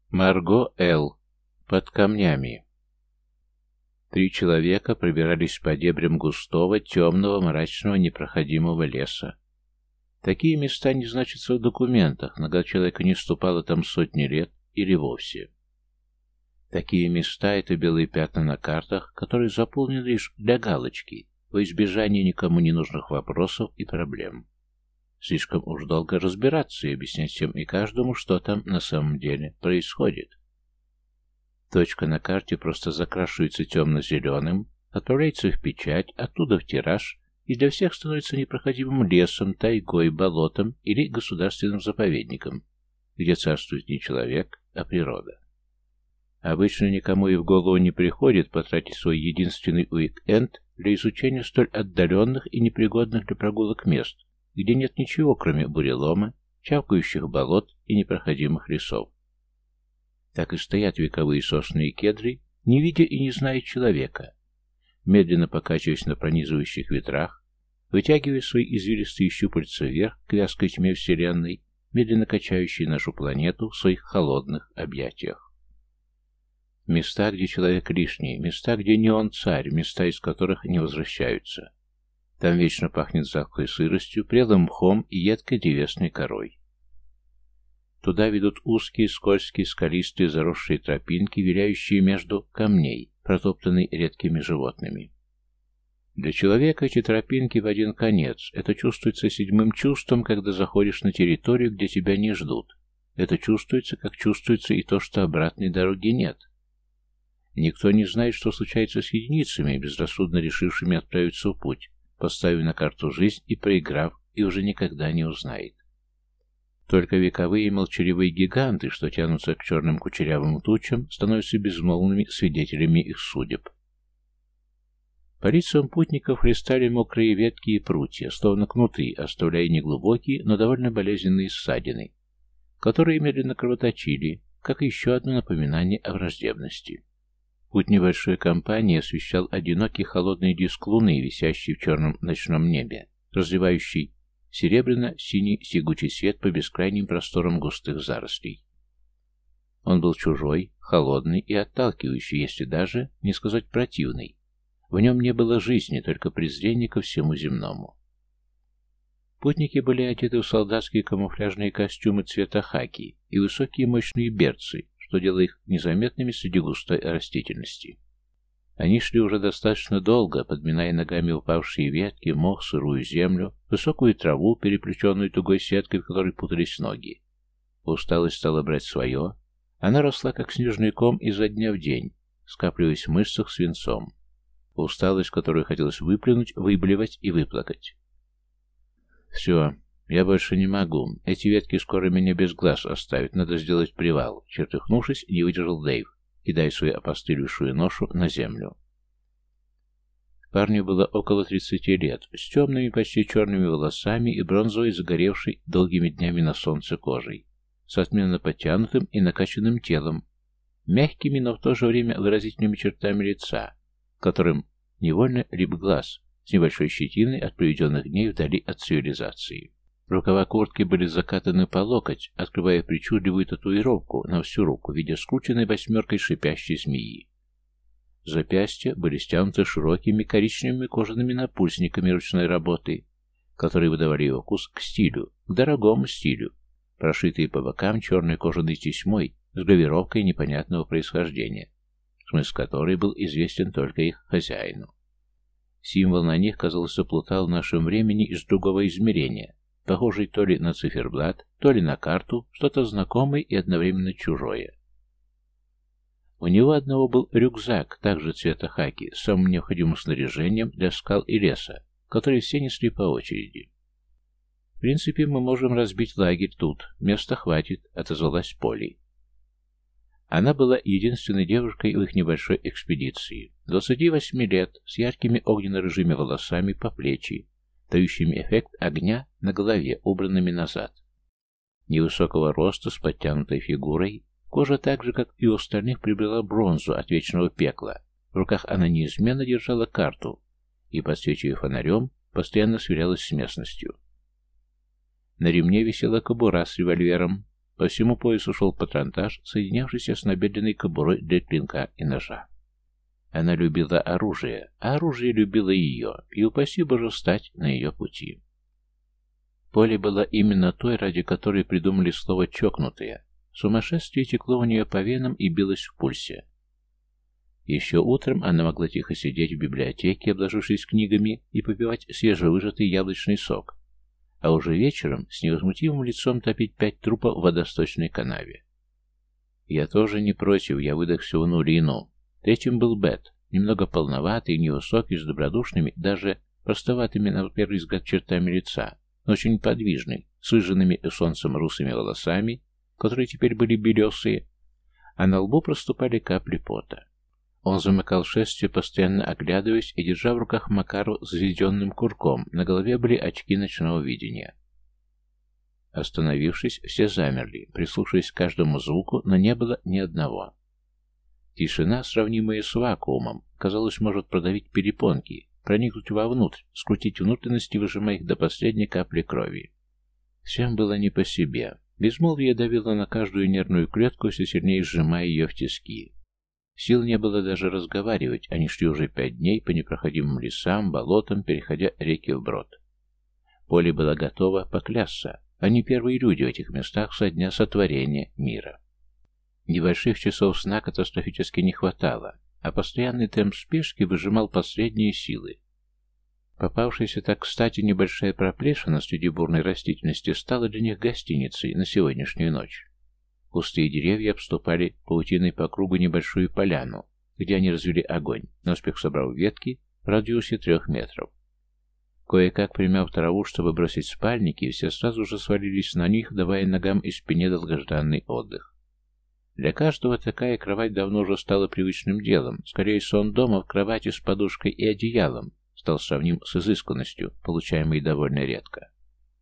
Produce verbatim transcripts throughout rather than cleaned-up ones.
Марго Л. Под камнями. Три человека пробирались по дебрям густого, темного, мрачного, непроходимого леса. Такие места не значатся в документах, нога человека не ступала там сотни лет или вовсе. Такие места — это белые пятна на картах, которые заполнены лишь для галочки, во избежание никому не нужных вопросов и проблем. Слишком уж долго разбираться и объяснять всем и каждому, что там на самом деле происходит. Точка на карте просто закрашивается темно-зеленым, отправляется в печать, оттуда в тираж, и для всех становится непроходимым лесом, тайгой, болотом или государственным заповедником, где царствует не человек, а природа. Обычно никому и в голову не приходит потратить свой единственный уик-энд для изучения столь отдаленных и непригодных для прогулок мест, где нет ничего, кроме бурелома, чавкающих болот и непроходимых лесов. Так и стоят вековые сосны и кедры, не видя и не зная человека, медленно покачиваясь на пронизывающих ветрах, вытягивая свои извилистые щупальца вверх к вязкой тьме вселенной, медленно качающей нашу планету в своих холодных объятиях. Места, где человек лишний, места, где не он царь, места, из которых не возвращаются. Там вечно пахнет затхлой сыростью, прелым мхом и едкой древесной корой. Туда ведут узкие, скользкие, скалистые, заросшие тропинки, виляющие между камней, протоптанные редкими животными. Для человека эти тропинки в один конец. Это чувствуется седьмым чувством, когда заходишь на территорию, где тебя не ждут. Это чувствуется, как чувствуется и то, что обратной дороги нет. Никто не знает, что случается с единицами, безрассудно решившими отправиться в путь, поставив на карту жизнь и проиграв, и уже никогда не узнает. Только вековые молчаливые гиганты, что тянутся к черным кучерявым тучам, становятся безмолвными свидетелями их судеб. По лицам путников хлестали мокрые ветки и прутья, словно кнуты, оставляя неглубокие, но довольно болезненные ссадины, которые медленно кровоточили, как еще одно напоминание о враждебности. Путь небольшой компании освещал одинокий холодный диск луны, висящий в черном ночном небе, разливающий серебряно-синий тягучий свет по бескрайним просторам густых зарослей. Он был чужой, холодный и отталкивающий, если даже не сказать противный. В нем не было жизни, только презрение ко всему земному. Путники были одеты в солдатские камуфляжные костюмы цвета хаки и высокие мощные берцы, что делало их незаметными среди густой растительности. Они шли уже достаточно долго, подминая ногами упавшие ветки, мох, сырую землю, высокую траву, переплетенную тугой сеткой, в которой путались ноги. Усталость стала брать свое. Она росла, как снежный ком, изо дня в день, скапливаясь в мышцах свинцом. Усталость, которую хотелось выплюнуть, выблевать и выплакать. «Все, я больше не могу. Эти ветки скоро меня без глаз оставят. Надо сделать привал», — чертыхнувшись, не выдержал Дэйв, кидая свою опостылевшую ношу на землю. Парню было около тридцати лет, с темными, почти черными волосами и бронзовой, загоревшей долгими днями на солнце кожей, с отменно подтянутым и накачанным телом, мягкими, но в то же время выразительными чертами лица, которым невольно лип глаз, с небольшой щетиной от проведенных дней вдали от цивилизации. Рукава куртки были закатаны по локоть, открывая причудливую татуировку на всю руку в виде скрученной восьмеркой шипящей змеи. Запястья были стянуты широкими коричневыми кожаными напульсниками ручной работы, которые выдавали его вкус к стилю, к дорогому стилю, прошитые по бокам черной кожаной тесьмой с гравировкой непонятного происхождения, смысл которой был известен только их хозяину. Символ на них, казалось, заплутал в нашем времени из другого измерения, похожий то ли на циферблат, то ли на карту, что-то знакомое и одновременно чужое. У него одного был рюкзак, также цвета хаки, с самым необходимым снаряжением для скал и леса, который все несли по очереди. «В принципе, мы можем разбить лагерь тут, места хватит», — отозвалась Полли. Она была единственной девушкой в их небольшой экспедиции, двадцати восьми лет, с яркими огненно-рыжими волосами по плечи, дающими эффект огня на голове, убранными назад. Невысокого роста, с подтянутой фигурой, кожа так же, как и у остальных, приобрела бронзу от вечного пекла. В руках она неизменно держала карту и, подсвечивая фонарем, постоянно сверялась с местностью. На ремне висела кобура с револьвером. По всему поясу шел патронтаж, соединявшийся с набедренной кобурой для клинка и ножа. Она любила оружие, а оружие любило ее, и упаси Боже встать на ее пути. Поле была именно той, ради которой придумали слово «чокнутые». Сумасшествие текло у нее по венам и билось в пульсе. Еще утром она могла тихо сидеть в библиотеке, обложившись книгами, и попивать свежевыжатый яблочный сок, а уже вечером с невозмутимым лицом топить пять трупов в водосточной канаве. Я тоже не против, я выдохся в нулину. Третьим был Бет, немного полноватый, невысокий, с добродушными, даже простоватыми на первый взгляд чертами лица, но очень подвижный, с выжженными солнцем русыми волосами, которые теперь были белесые, а на лбу проступали капли пота. Он замыкал шествие, постоянно оглядываясь и держа в руках Макару с взведенным курком, на голове были очки ночного видения. Остановившись, все замерли, прислушиваясь к каждому звуку, но не было ни одного. Тишина, сравнимая с вакуумом, казалось, может продавить перепонки, проникнуть вовнутрь, скрутить внутренности, выжимая их до последней капли крови. Всем было не по себе. Безмолвие давило на каждую нервную клетку, все сильнее сжимая ее в тиски. Сил не было даже разговаривать, они шли уже пять дней по непроходимым лесам, болотам, переходя реки вброд. Поле было готово поклясться. Они первые люди в этих местах со дня сотворения мира. Небольших часов сна катастрофически не хватало, а постоянный темп спешки выжимал последние силы. Попавшаяся так кстати небольшая проплешина среди бурной растительности стала для них гостиницей на сегодняшнюю ночь. Кусты деревья обступали паутиной по кругу небольшую поляну, где они развели огонь, наспех собрав ветки в радиусе трех метров. Кое-как примяв траву, чтобы бросить спальники, все сразу же свалились на них, давая ногам и спине долгожданный отдых. Для каждого такая кровать давно уже стала привычным делом, скорее сон дома в кровати с подушкой и одеялом стал сравним с изысканностью, получаемой довольно редко.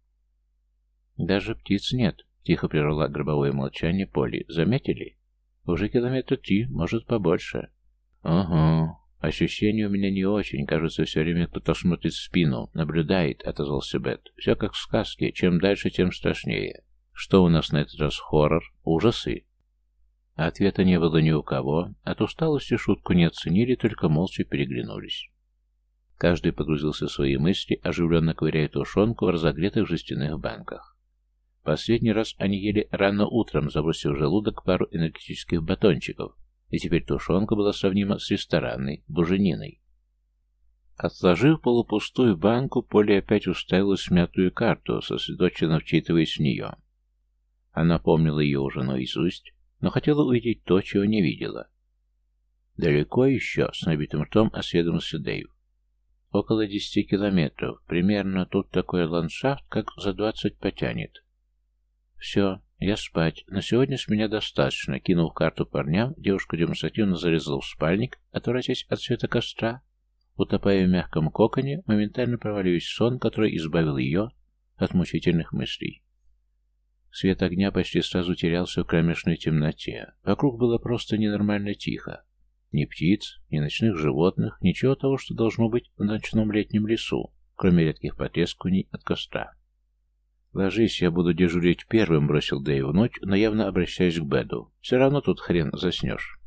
«Даже птиц нет», — тихо прервала гробовое молчание Полли. «Заметили? Уже километра три, может, побольше». «Ага. Ощущение у меня не очень. Кажется, все время кто-то смотрит в спину, наблюдает», — отозвался Бет. «Все как в сказке. Чем дальше, тем страшнее. Что у нас на этот раз? Хоррор? Ужасы?» Ответа не было ни у кого. От усталости шутку не оценили, только молча переглянулись. Каждый погрузился в свои мысли, оживленно ковыряя тушенку в разогретых жестяных банках. Последний раз они ели рано утром, забросив в желудок пару энергетических батончиков, и теперь тушенка была сравнима с ресторанной бужениной. Отложив полупустую банку, Полли опять уставилась в смятую карту, сосредоточенно вчитываясь в нее. Она помнила ее уже наизусть, но хотела увидеть то, чего не видела. «Далеко еще?» — с набитым ртом осведомился Дэйв. «Около десяти километров. Примерно тут такой ландшафт, как за двадцать потянет». «Все, я спать. На сегодня с меня достаточно». Кинув карту парням, девушка демонстративно залезла в спальник, отвратясь от света костра, утопая в мягком коконе, моментально проваливаясь в сон, который избавил ее от мучительных мыслей. Свет огня почти сразу терялся в кромешной темноте. Вокруг было просто ненормально тихо. Ни птиц, ни ночных животных, ничего того, что должно быть в ночном летнем лесу, кроме редких потрескиваний от костра. «Ложись, я буду дежурить первым», — бросил Дэйв в ночь, но явно обращаясь к Беду. «Все равно тут хрен заснешь».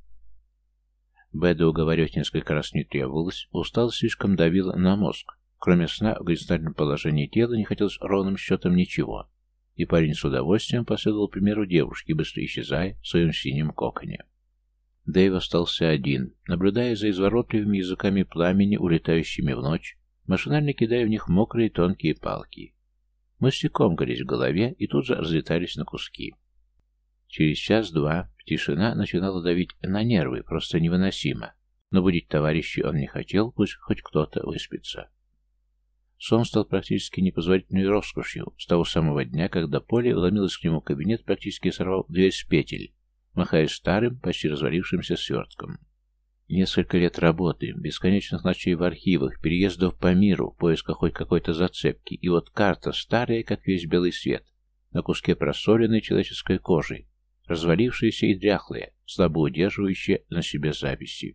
Беда уговаривать несколько раз не требовалось, усталость слишком давила на мозг. Кроме сна, в горизонтальном положении тела не хотелось ровным счетом ничего, и парень с удовольствием последовал примеру девушки, быстро исчезая в своем синем коконе. Дэйв остался один, наблюдая за изворотливыми языками пламени, улетающими в ночь, машинально кидая в них мокрые тонкие палки. Мысли комкались в голове и тут же разлетались на куски. Через час-два тишина начинала давить на нервы, просто невыносимо, но будить товарищей он не хотел, пусть хоть кто-то выспится. Сон стал практически непозволительной роскошью с того самого дня, когда Полли вломилась к нему в кабинет, практически сорвав дверь с петель, махая старым, почти развалившимся свертком. Несколько лет работы, бесконечных ночей в архивах, переездов по миру, поиска хоть какой-то зацепки, и вот карта, старая, как весь белый свет, на куске просоленной человеческой кожи, развалившаяся и дряхлая, слабо удерживающая на себе записи.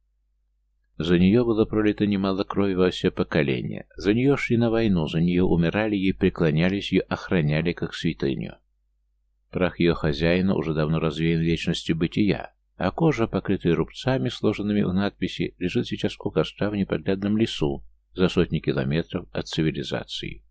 За нее было пролито немало крови во все поколения, за нее шли на войну, за нее умирали, ей преклонялись, ее охраняли как святыню. Прах ее хозяина уже давно развеян вечностью бытия, а кожа, покрытая рубцами, сложенными в надписи, лежит сейчас у костра в непроглядном лесу за сотни километров от цивилизации.